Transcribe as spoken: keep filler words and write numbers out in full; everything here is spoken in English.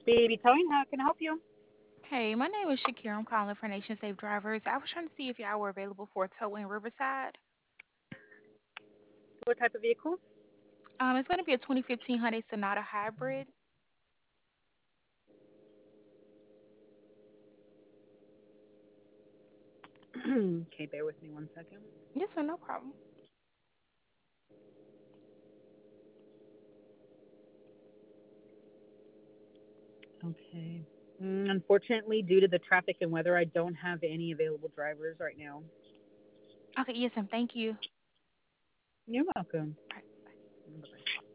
Baby Towing, how can I help you? Hey, my name is Shakira. I'm calling for Nation Safe Drivers. I was trying to see if y'all were available for a tow in Riverside. What type of vehicle? Um, it's going to be a twenty fifteen Hyundai Sonata Hybrid. Okay, bear with me one second. Yes, sir, no problem. Okay. Mm, unfortunately, due to the traffic and weather, I don't have any available drivers right now. Okay, yes, ma'am. Thank you. You're welcome.